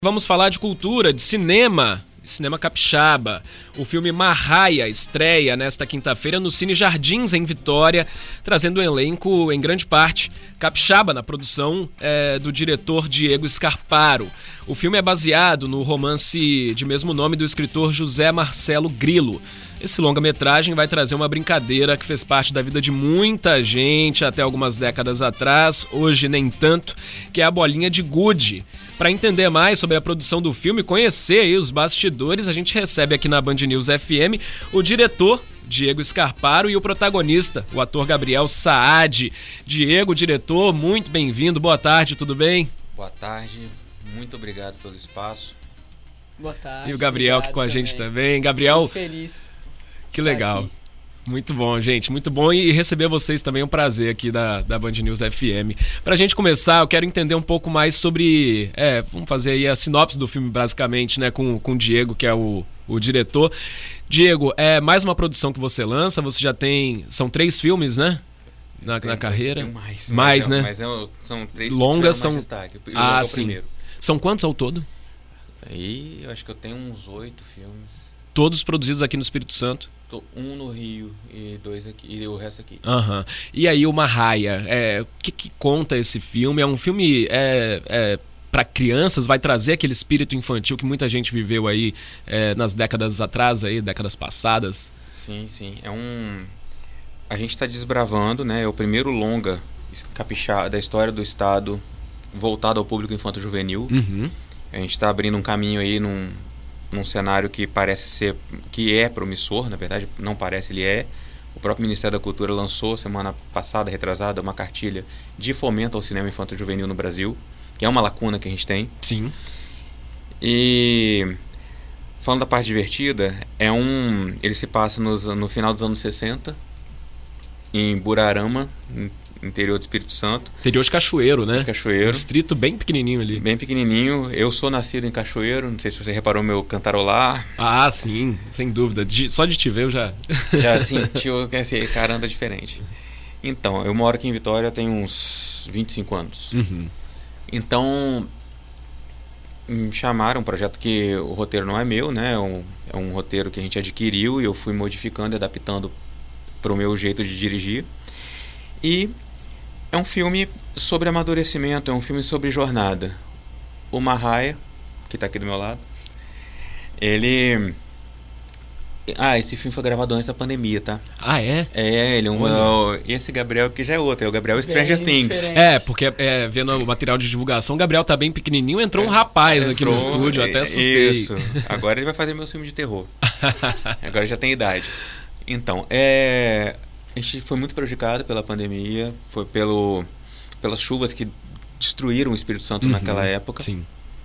Vamos falar de cultura, de cinema capixaba. O filme Marraia estreia nesta quinta-feira no Cine Jardins, em Vitória, trazendo um elenco, em grande parte, capixaba na produção do diretor Diego Scarparo. O filme é baseado no romance de mesmo nome do escritor José Marcelo Grilo. Esse longa-metragem vai trazer uma brincadeira que fez parte da vida de muita gente até algumas décadas atrás, hoje nem tanto, que é a bolinha de gude. Para entender mais sobre a produção do filme, conhecer aí os bastidores, a gente recebe aqui na Band News FM o diretor Diego Scarparo e o protagonista, o ator Gabriel Saad. Diego, diretor, muito bem-vindo, boa tarde, tudo bem? Boa tarde, muito obrigado pelo espaço. Boa tarde. E o Gabriel aqui com a gente também. Gabriel, muito feliz. Que legal. Aqui. Muito bom, gente, muito bom, e receber vocês também é um prazer aqui da Band News FM. Pra gente começar, eu quero entender um pouco mais sobre, vamos fazer aí a sinopse do filme basicamente, né, com o Diego, que é o diretor. Diego, é mais uma produção que você lança, você já tem, são 3 filmes, né, na carreira? Tem mais, né? Mas são 3 longas, que são... mais destaque. Sim. Primeiro. São quantos ao todo? Aí, eu acho que eu tenho uns 8 filmes. Todos produzidos aqui no Espírito Santo? Um no Rio e 2 aqui, e o resto aqui. Uhum. E aí o Marraia, o que conta esse filme? É um filme para crianças, vai trazer aquele espírito infantil que muita gente viveu aí nas décadas atrás, aí, décadas passadas? Sim. A gente está desbravando, né? É o primeiro longa capixaba da história do estado voltado ao público infanto-juvenil. Uhum. A gente está abrindo um caminho aí num cenário que parece ser, que é promissor, na verdade não parece, ele é. O próprio Ministério da Cultura lançou semana passada, retrasada, uma cartilha de fomento ao cinema infanto-juvenil no Brasil, que é uma lacuna que a gente tem. Sim. E falando da parte divertida, ele se passa no final dos anos 60, em Burarama, interior do Espírito Santo. Interior de Cachoeiro, né? De Cachoeiro. Um distrito bem pequenininho ali. Bem pequenininho. Eu sou nascido em Cachoeiro, não sei se você reparou meu cantarolar. Ah, sim, sem dúvida. Só de te ver eu já... Já sentiu que esse cara anda diferente. Então, eu moro aqui em Vitória tem uns 25 anos. Uhum. Então, me chamaram, um projeto que o roteiro não é meu, né? É um roteiro que a gente adquiriu e eu fui modificando e adaptando para o meu jeito de dirigir. E é um filme sobre amadurecimento, é um filme sobre jornada. O Marraia, que está aqui do meu lado, ele... esse filme foi gravado antes da pandemia, tá? Ah, é? Ele esse Gabriel aqui já é outro, é o Gabriel Stranger Things. Porque vendo o material de divulgação, o Gabriel tá bem pequenininho, entrou um rapaz aqui no estúdio, até assustei. Isso, agora ele vai fazer meu filme de terror. Agora já tem idade. Então, a gente foi muito prejudicado pela pandemia, foi pelas chuvas que destruíram o Espírito Santo naquela época. Sim.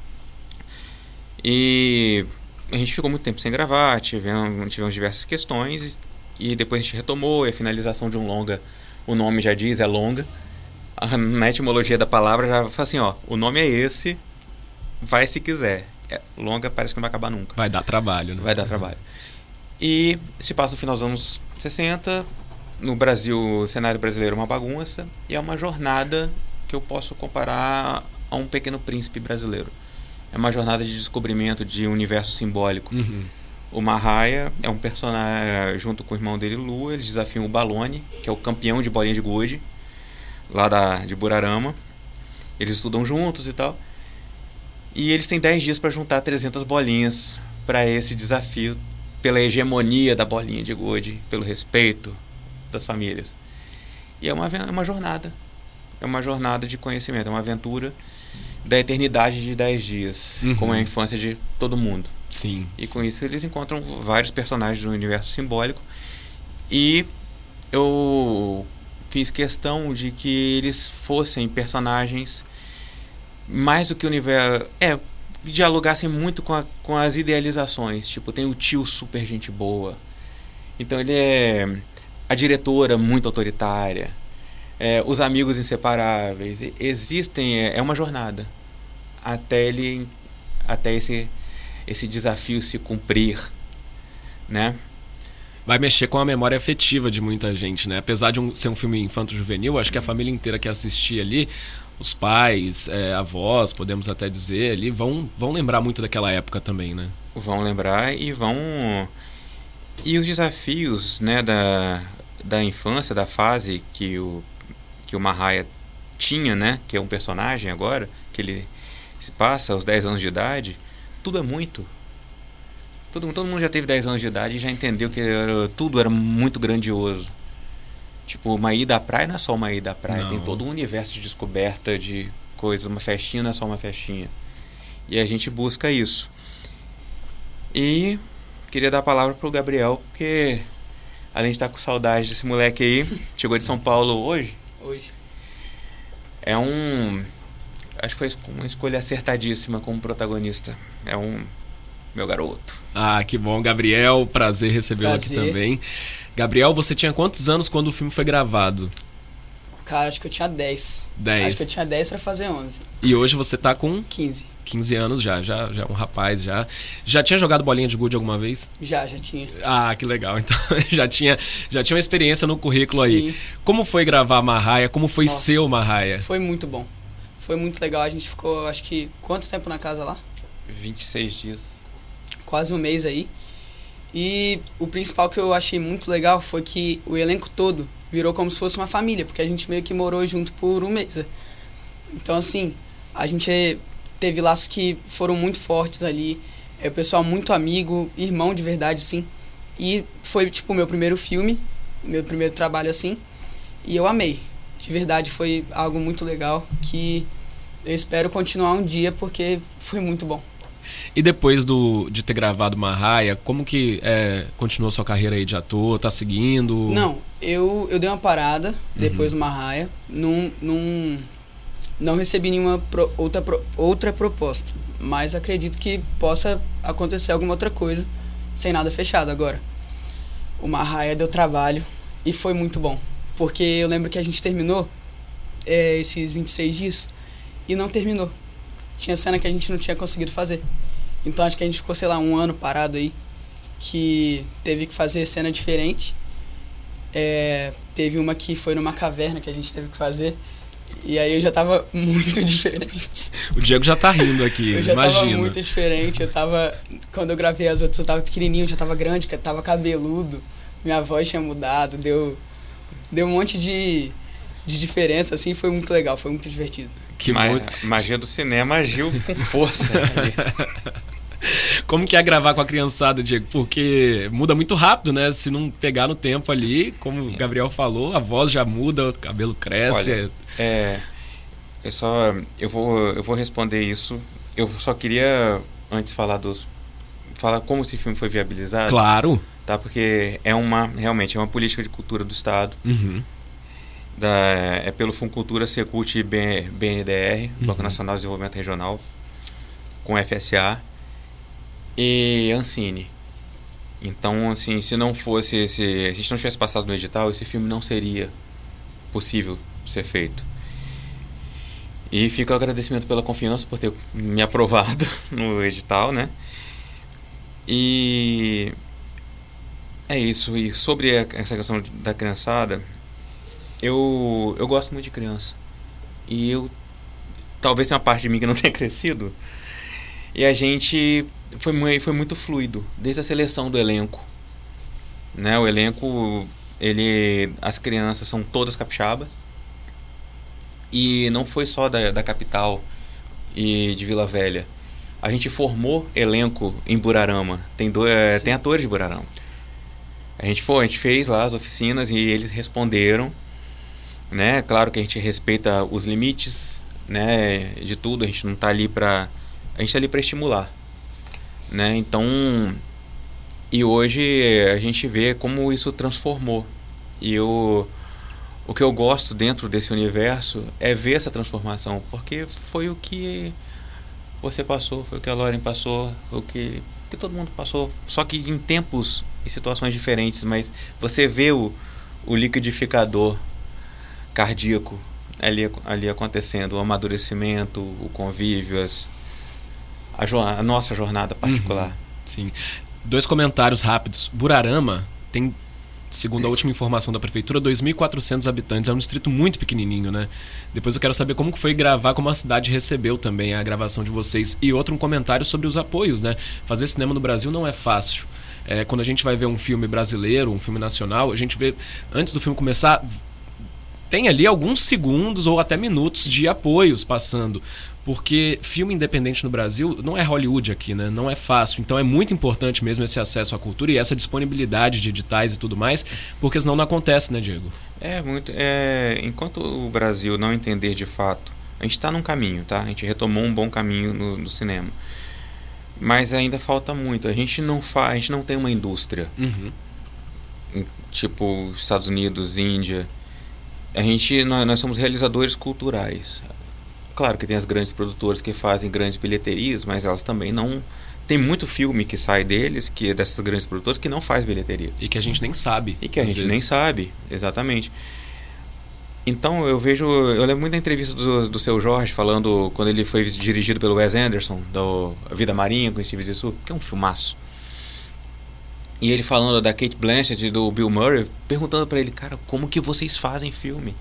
E a gente ficou muito tempo sem gravar, tivemos diversas questões e depois a gente retomou, e a finalização de um longa, o nome já diz, é longa. Na etimologia da palavra já fala assim, o nome é esse, vai se quiser. Longa parece que não vai acabar nunca. Vai dar trabalho, né? Vai dar trabalho. E se passa no final dos anos 60... No Brasil, o cenário brasileiro é uma bagunça e é uma jornada que eu posso comparar a um Pequeno Príncipe brasileiro. É uma jornada de descobrimento de um universo simbólico. Uhum. O Marraia é um personagem, junto com o irmão dele, Lu, eles desafiam o Balone, que é o campeão de bolinha de gude, lá de Burarama. Eles estudam juntos e tal. E eles têm 10 dias para juntar 300 bolinhas para esse desafio, pela hegemonia da bolinha de gude, pelo respeito das famílias. E é uma jornada. É uma jornada de conhecimento, é uma aventura da eternidade de 10 dias, como é a infância de todo mundo. Sim. E com isso eles encontram vários personagens do universo simbólico. E eu fiz questão de que eles fossem personagens mais do que o universo... dialogassem muito com as idealizações. Tipo, tem o tio super gente boa. Então ele é... a diretora muito autoritária, os amigos inseparáveis, é uma jornada até esse desafio se cumprir, né? Vai mexer com a memória afetiva de muita gente, né? Apesar de ser um filme infanto-juvenil, acho que a família inteira que assistir ali os pais, avós, podemos até dizer, ali vão lembrar muito daquela época também, né? Vão lembrar e vão... E os desafios, né, da infância, da fase que o Mahaya tinha, né, que é um personagem agora, que ele se passa aos 10 anos de idade, tudo é muito. Todo mundo já teve 10 anos de idade e já entendeu que tudo era muito grandioso. Tipo, uma ida à praia não é só uma ida à praia, Não. tem todo um universo de descoberta de coisas. Uma festinha não é só uma festinha. E a gente busca isso. E queria dar a palavra pro Gabriel, porque além de estar com saudade desse moleque aí, chegou de São Paulo hoje. Hoje. Acho que foi uma escolha acertadíssima como protagonista. É um meu garoto. Ah, que bom, Gabriel, prazer recebê-lo aqui também. Gabriel, você tinha quantos anos quando o filme foi gravado? Cara, acho que eu tinha 10. 10. Acho que eu tinha 10 pra fazer 11. E hoje você tá com 15. 15 anos já é um rapaz já. Já tinha jogado bolinha de gude alguma vez? Já tinha. Ah, que legal. Então já tinha uma experiência no currículo. Sim. Aí. Como foi gravar Mahaya? Como foi ser o Mahaya? Foi muito bom. Foi muito legal. A gente ficou, acho que, quanto tempo na casa lá? 26 dias. Quase um mês aí. E o principal que eu achei muito legal foi que o elenco todo virou como se fosse uma família, porque a gente meio que morou junto por um mês. Então, assim, a gente teve laços que foram muito fortes ali, o pessoal muito amigo, irmão de verdade, sim. E foi, tipo, meu primeiro filme, meu primeiro trabalho, assim, e eu amei. De verdade, foi algo muito legal, que eu espero continuar um dia, porque foi muito bom. E depois de ter gravado Mahaya, como que continuou sua carreira aí de ator? Tá seguindo? Não, eu dei uma parada depois do Mahaya, não recebi nenhuma outra proposta, mas acredito que possa acontecer alguma outra coisa, sem nada fechado agora. O Mahaya deu trabalho e foi muito bom, porque eu lembro que a gente terminou esses 26 dias e não terminou. Tinha cena que a gente não tinha conseguido fazer. Então acho que a gente ficou, sei lá, um ano parado aí, que teve que fazer cena diferente. Teve uma que foi numa caverna que a gente teve que fazer, e aí eu já tava muito diferente. O Diego já tá rindo aqui, eu já imagino. Tava muito diferente, quando eu gravei as outras eu tava pequenininho, já tava grande, tava cabeludo, minha voz tinha mudado, deu um monte de diferença, assim, foi muito legal, foi muito divertido. Magia do cinema agiu com força. Como que é gravar com a criançada, Diego? Porque muda muito rápido, né? Se não pegar no tempo ali, como o Gabriel falou, a voz já muda, o cabelo cresce. Olha, eu vou responder isso. Eu só queria antes falar como esse filme foi viabilizado. Claro. Tá? Porque realmente é uma política de cultura do Estado. Uhum. É pelo Funcultura, Secult e BNDR, Banco Nacional de Desenvolvimento Regional, com FSA e Ancine. Então, assim, se não fosse a gente não tivesse passado no edital, esse filme não seria possível ser feito. E fica o agradecimento pela confiança, por ter me aprovado no edital, né? E é isso. E sobre essa questão da criançada, eu gosto muito de criança. E talvez tenha uma parte de mim que não tenha crescido. E a gente foi muito fluido, desde a seleção do elenco, né? O elenco, as crianças são todas capixabas, e não foi só da capital e de Vila Velha. A gente formou elenco em Burarama, tem atores de Burarama. A gente fez lá as oficinas e eles responderam, né? Claro que a gente respeita os limites, né, de tudo. A gente não tá ali para estimular, né? Então, e hoje a gente vê como isso transformou. E o que eu gosto dentro desse universo é ver essa transformação, porque foi o que você passou, foi o que a Lauren passou, foi o que todo mundo passou, só que em tempos e situações diferentes. Mas você vê o liquidificador cardíaco ali acontecendo, o amadurecimento, o convívio, a nossa jornada particular. Sim. 2 comentários rápidos. Burarama tem segundo a última informação da prefeitura, 2.400 habitantes. É um distrito muito pequenininho, né? Depois eu quero saber como que foi gravar, como a cidade recebeu também a gravação de vocês. E outro, um comentário sobre os apoios, né? Fazer cinema no Brasil não é fácil. Quando a gente vai ver um filme brasileiro, um filme nacional, a gente vê, antes do filme começar, tem ali alguns segundos ou até minutos de apoios passando. Porque filme independente no Brasil não é Hollywood aqui, né? Não é fácil. Então é muito importante mesmo esse acesso à cultura e essa disponibilidade de editais e tudo mais, porque senão não acontece, né, Diego? Enquanto o Brasil não entender de fato, a gente está num caminho, tá? A gente retomou um bom caminho no cinema. Mas ainda falta muito. A gente não tem uma indústria. Tipo Estados Unidos, Índia. Nós somos realizadores culturais. Claro que tem as grandes produtoras que fazem grandes bilheterias, mas elas também não... Tem muito filme que sai dessas grandes produtoras, que não faz bilheteria. E que a gente nem sabe. Nem sabe, exatamente. Então eu lembro muito da entrevista do Seu Jorge, falando quando ele foi dirigido pelo Wes Anderson, do Vida Marinha, com Steve Zissou, que é um filmaço. E ele falando da Cate Blanchett e do Bill Murray, perguntando pra ele, cara, como que vocês fazem filme?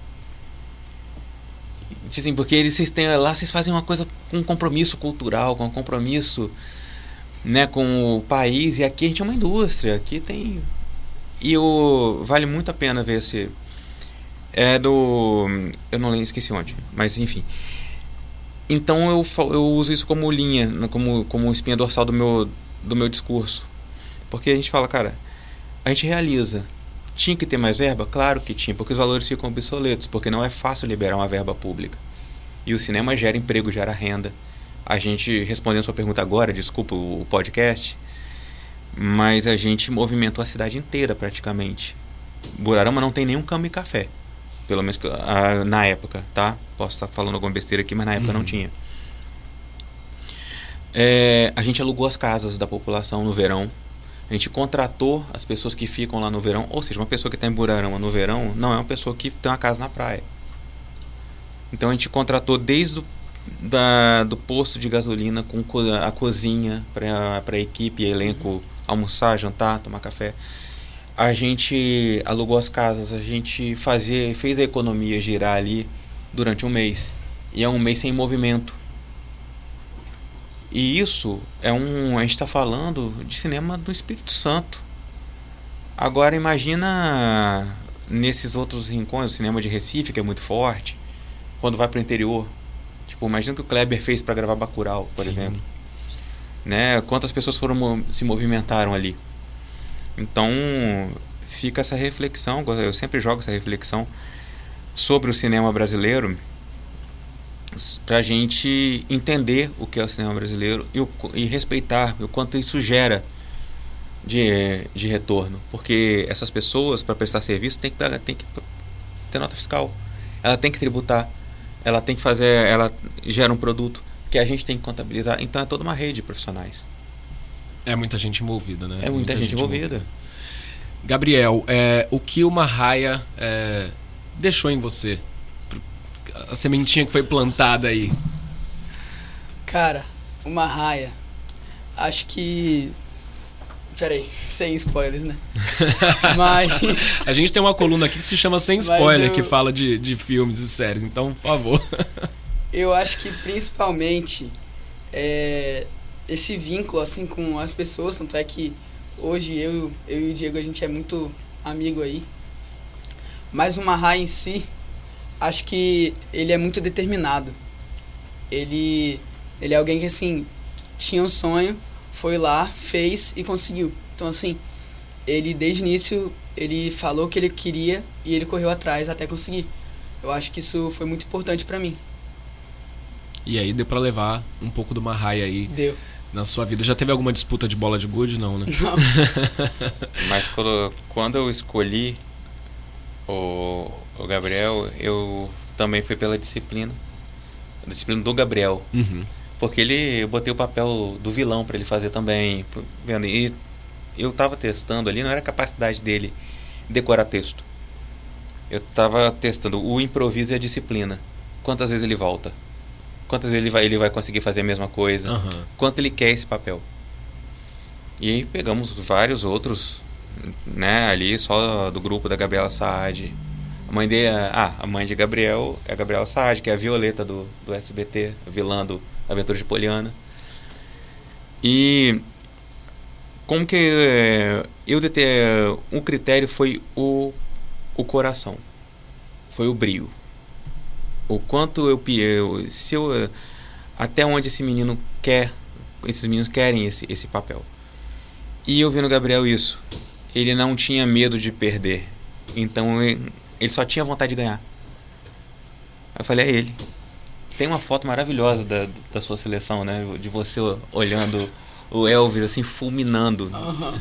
Assim, porque vocês fazem uma coisa com um compromisso cultural, com um compromisso, né, com o país, e aqui a gente é uma indústria, aqui tem... vale muito a pena ver esse... eu não lembro, esqueci onde, mas enfim. Então eu uso isso como linha, como espinha dorsal do meu discurso. Porque a gente fala, cara, a gente realiza. Tinha que ter mais verba? Claro que tinha, porque os valores ficam obsoletos, porque não é fácil liberar uma verba pública. E o cinema gera emprego, gera renda. A gente, respondendo a sua pergunta agora, desculpa o podcast, mas a gente movimentou a cidade inteira praticamente. Burarama não tem nenhum cama e café, pelo menos na época, tá? Posso estar falando alguma besteira aqui, mas na época não tinha. A gente alugou as casas da população no verão. A gente contratou as pessoas que ficam lá no verão. Ou seja, uma pessoa que está em Burarama no verão não é uma pessoa que tem uma casa na praia. Então a gente contratou desde do posto de gasolina, com a cozinha para a equipe e elenco almoçar, jantar, tomar café. A gente alugou as casas, a gente fez a economia girar ali durante um mês. E é um mês sem movimento. E isso a gente está falando de cinema do Espírito Santo. Agora imagina nesses outros rincões, o cinema de Recife, que é muito forte, quando vai para o interior. Tipo, imagina o que o Kleber fez para gravar Bacurau, por exemplo. Né? Quantas pessoas se movimentaram ali. Então fica essa reflexão, eu sempre jogo essa reflexão sobre o cinema brasileiro, para a gente entender o que é o cinema brasileiro e respeitar o quanto isso gera de retorno. Porque essas pessoas, para prestar serviço, tem que ter nota fiscal, ela tem que tributar, ela tem que ela gera um produto que a gente tem que contabilizar. Então é toda uma rede de profissionais. É muita gente envolvida, né? É muita gente envolvida. Gabriel, o que o Marraia deixou em você? A sementinha que foi plantada aí. Cara, o Marraia, acho que... Peraí, sem spoilers, né? Mas... A gente tem uma coluna aqui que se chama Sem Spoiler, que fala de filmes e séries, então, por favor. Eu acho que principalmente esse vínculo assim com as pessoas, tanto é que hoje eu e o Diego, a gente é muito amigo aí. Mas o Marraia em si, acho que ele é muito determinado. Ele é alguém que, assim, tinha um sonho, foi lá, fez e conseguiu. Então, assim, ele desde o início, ele falou o que ele queria e ele correu atrás até conseguir. Eu acho que isso foi muito importante pra mim. E aí deu pra levar um pouco do Marraia aí. Deu. Na sua vida. Já teve alguma disputa de bola de gude? Não, né? Não. Mas quando eu escolhi o Gabriel, eu também fui pela disciplina. A disciplina do Gabriel. Porque eu botei o papel do vilão para ele fazer também. E eu tava testando ali, não era a capacidade dele decorar texto. Eu tava testando o improviso e a disciplina. Quantas vezes ele volta? Quantas vezes ele vai conseguir fazer a mesma coisa? Quanto ele quer esse papel? E aí pegamos vários outros né? Ali só do grupo da Gabriela Saad. A mãe dele, a mãe de Gabriel é a Gabriela Saad, que é a Violeta do SBT, vilã do Aventura de Poliana. E como que eu um critério foi o coração, foi o brio, o quanto até onde esses meninos querem esse papel. E eu vi no Gabriel isso, ele não tinha medo de perder, então ele só tinha vontade de ganhar. Eu falei, é ele. Tem uma foto maravilhosa da sua seleção, né? De você olhando o Elvis, assim, fulminando. Uhum.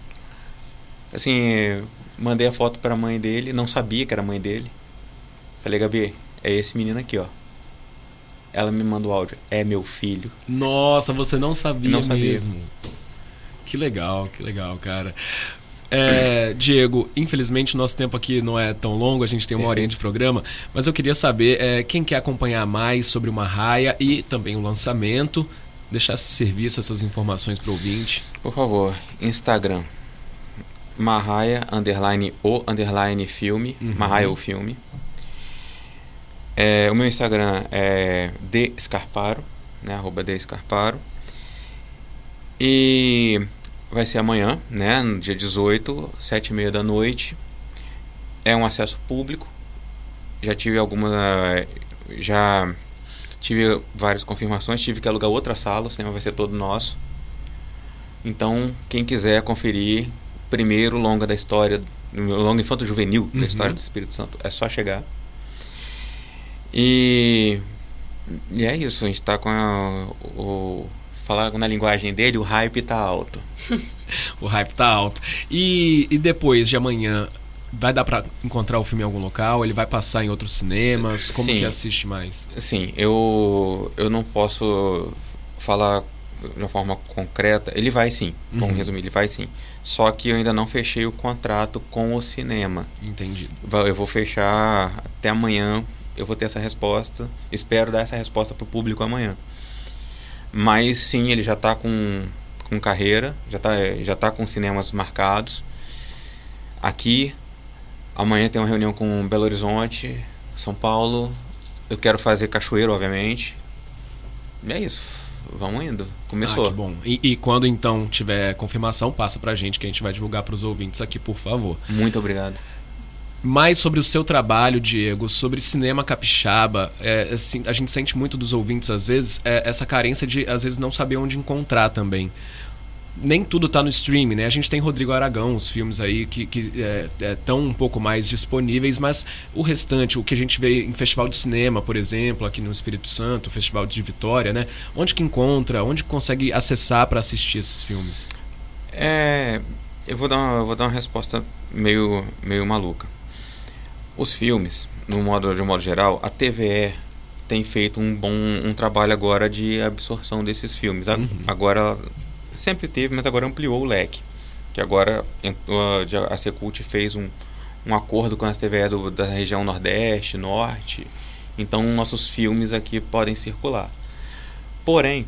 Assim, mandei a foto pra mãe dele, não sabia que era a mãe dele. Falei, Gabi, é esse menino aqui, ó. Ela me manda o áudio, é meu filho. Nossa, você não sabia, não sabia mesmo. Que legal, cara. Diego, infelizmente o nosso tempo aqui não é tão longo, a gente tem uma horinha de programa, mas eu queria saber quem quer acompanhar mais sobre o Marraia e também o lançamento, deixar esse serviço, essas informações para o ouvinte. Por favor, Instagram, Marraia, _filme, Marraia o filme. O meu Instagram é @descarparo, né, @descarparo. E vai ser amanhã, né, no dia 18, 7h30 da noite. É um acesso público. Já tive várias confirmações. Tive que alugar outra sala, o cinema vai ser todo nosso. Então, quem quiser conferir o primeiro longa da história, o longa infanto-juvenil da história do Espírito Santo, é só chegar. E é isso, a gente tá com falar na linguagem dele, o hype tá alto. O hype tá alto. E depois de amanhã, vai dar pra encontrar o filme em algum local? Ele vai passar em outros cinemas? Como que assiste mais? Sim, eu não posso falar de uma forma concreta. Ele vai sim, vamos resumir, ele vai sim. Só que eu ainda não fechei o contrato com o cinema. Entendido. Eu vou fechar até amanhã, eu vou ter essa resposta. Espero dar essa resposta pro público amanhã. Mas sim, ele já está com carreira, já tá com cinemas marcados. Aqui, amanhã tem uma reunião com Belo Horizonte, São Paulo. Eu quero fazer Cachoeiro, obviamente. E é isso, vamos indo. Começou. Que bom. E quando então tiver confirmação, passa pra gente que a gente vai divulgar pros ouvintes aqui, por favor. Muito obrigado. Mais sobre o seu trabalho, Diego, sobre cinema capixaba. Assim, a gente sente muito dos ouvintes, às vezes, essa carência de, às vezes, não saber onde encontrar também. Nem tudo tá no streaming, né? A gente tem Rodrigo Aragão, os filmes aí que estão um pouco mais disponíveis, mas o restante, o que a gente vê em festival de cinema, por exemplo, aqui no Espírito Santo, Festival de Vitória, né? Onde que encontra, onde consegue acessar para assistir esses filmes? Eu vou dar uma resposta meio maluca. Os filmes, de um modo geral, a TVE tem feito um trabalho agora de absorção desses filmes. Agora, sempre teve, mas agora ampliou o leque. Que agora a Secult fez um acordo com as TVE da região Nordeste, Norte. Então, nossos filmes aqui podem circular. Porém,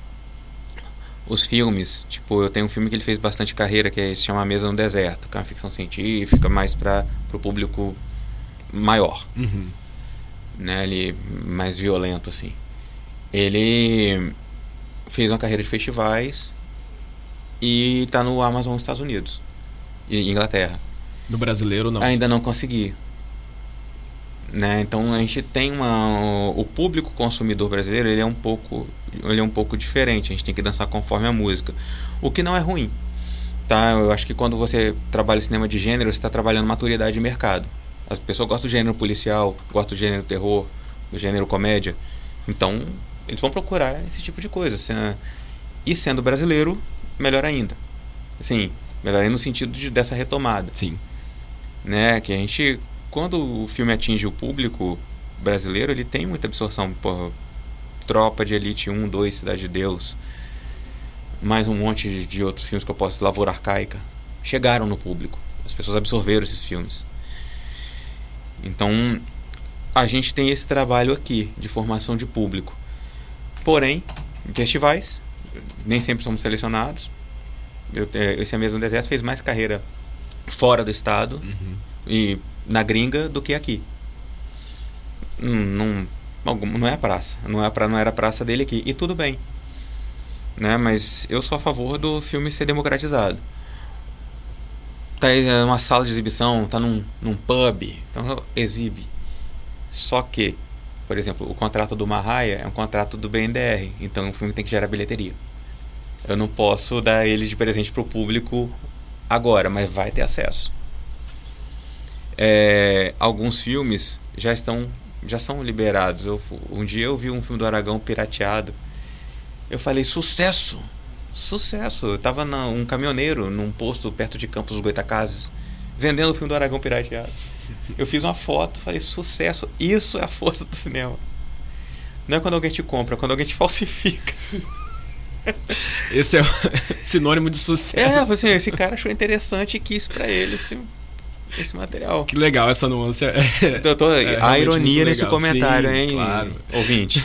os filmes, tipo, eu tenho um filme que ele fez bastante carreira, que se chama A Mesa no Deserto, que é uma ficção científica, mais para o público maior, né, ele mais violento assim. Ele fez uma carreira de festivais e está no Amazon nos Estados Unidos e Inglaterra. No brasileiro não? Ainda não consegui, né? Então a gente tem o público consumidor brasileiro, ele é um pouco diferente. A gente tem que dançar conforme a música, o que não é ruim, tá? Eu acho que quando você trabalha cinema de gênero, você está trabalhando maturidade de mercado. As pessoas gostam do gênero policial, gostam do gênero terror, do gênero comédia. Então, eles vão procurar esse tipo de coisa. E sendo brasileiro, melhor ainda. Assim, melhor ainda no sentido dessa retomada. Sim. Né? Que a gente, quando o filme atinge o público brasileiro, ele tem muita absorção. Porra, Tropa de Elite 1, 2, Cidade de Deus, mais um monte de outros filmes que eu posso... Lavoura Arcaica. Chegaram no público. As pessoas absorveram esses filmes. Então, a gente tem esse trabalho aqui de formação de público. Porém, em festivais, nem sempre somos selecionados. Esse A Mesa no Deserto fez mais carreira fora do estado e na gringa do que aqui. Não é a praça. Não era a praça dele aqui. E tudo bem. Né? Mas eu sou a favor do filme ser democratizado. Tá aí numa sala de exibição, tá num pub, então exibe. Só que, por exemplo, o contrato do Marraia é um contrato do BNDR, então o filme tem que gerar bilheteria. Eu não posso dar ele de presente pro público agora, mas vai ter acesso. Alguns filmes já são liberados. Um dia eu vi um filme do Aragão pirateado. Eu falei, sucesso! Eu tava um caminhoneiro num posto perto de Campos dos Goytacazes vendendo o filme do Aragão pirateado. Eu fiz uma foto, falei, sucesso. Isso é a força do cinema. Não é quando alguém te compra, é quando alguém te falsifica. Esse é o sinônimo de sucesso. Assim, esse cara achou interessante e quis pra ele esse material. Que legal essa nuance. A ironia nesse comentário, sim, hein, claro. Ouvinte.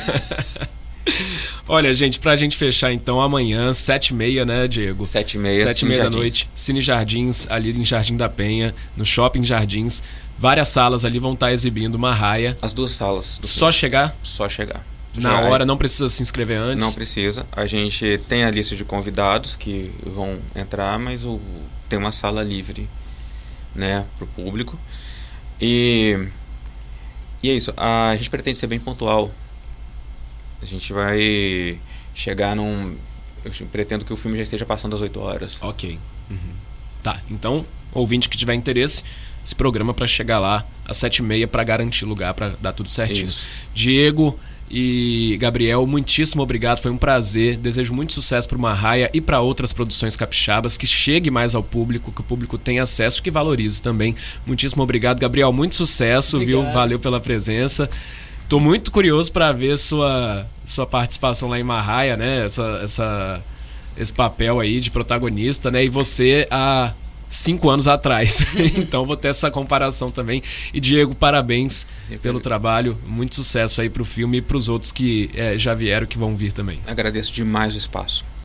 Olha, gente, pra gente fechar então, amanhã, 7h30, né, Diego? 7h30 da noite, Cine Jardins, ali em Jardim da Penha, no Shopping Jardins. Várias salas ali vão estar exibindo Marraia. As 2 salas. Só chegar? Só chegar. Na hora, não precisa se inscrever antes? Não precisa. A gente tem a lista de convidados que vão entrar, mas tem uma sala livre, né, pro público. E é isso. A gente pretende ser bem pontual. A gente vai chegar eu pretendo que o filme já esteja passando das 8 horas. Ok. Tá, então, ouvinte que tiver interesse, se programa para chegar lá às 7h30 para garantir lugar, para dar tudo certinho. Isso. Diego e Gabriel, muitíssimo obrigado, foi um prazer. Desejo muito sucesso para o Marraia e para outras produções capixabas, que chegue mais ao público, que o público tenha acesso, que valorize também. Muitíssimo obrigado, Gabriel, muito sucesso, Obrigado. viu? Valeu pela presença. Tô muito curioso para ver sua participação lá em Marraia, né? Esse papel aí de protagonista, né? E você há 5 anos atrás. Então vou ter essa comparação também. E Diego, parabéns pelo trabalho. Muito sucesso aí pro filme e pros outros que já vieram, que vão vir também. Agradeço demais o espaço.